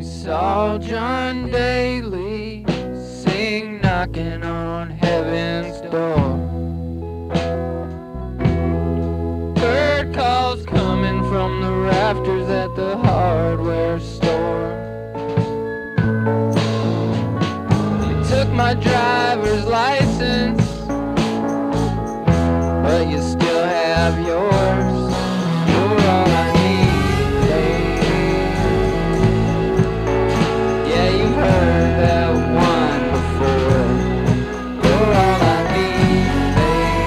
saw John Daly sing knocking on heaven's door. Bird calls coming from the rafters at the hardware store. You took my driver's license, but you still have yours. You're all I need, babe. Yeah, you've heard that one before. You're all I need,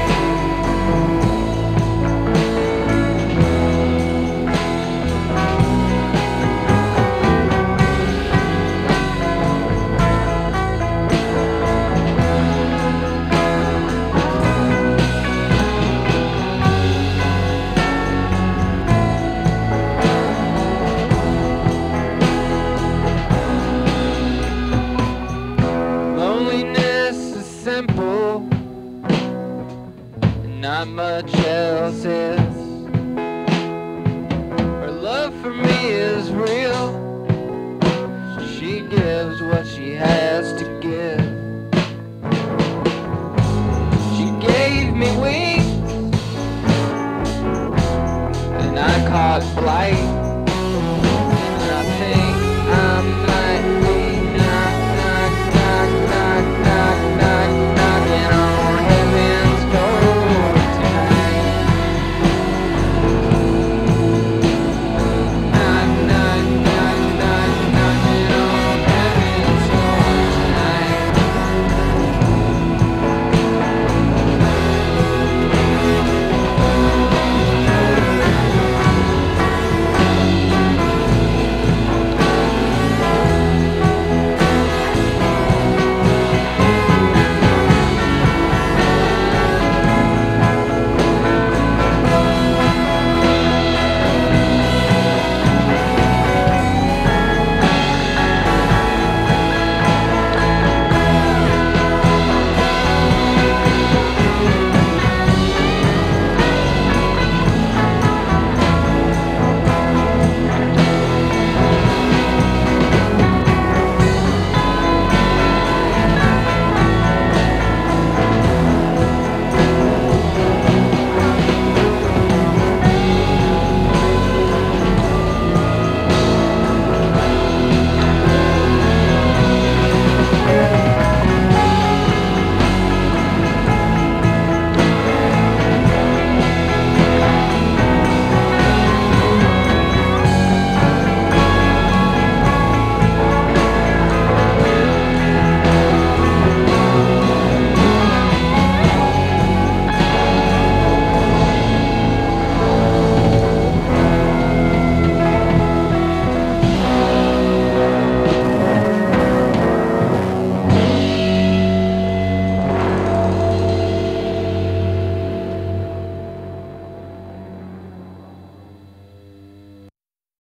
simple, and not much else is. Her love for me is real. She gives what she has to give. She gave me wings, and I caught flight.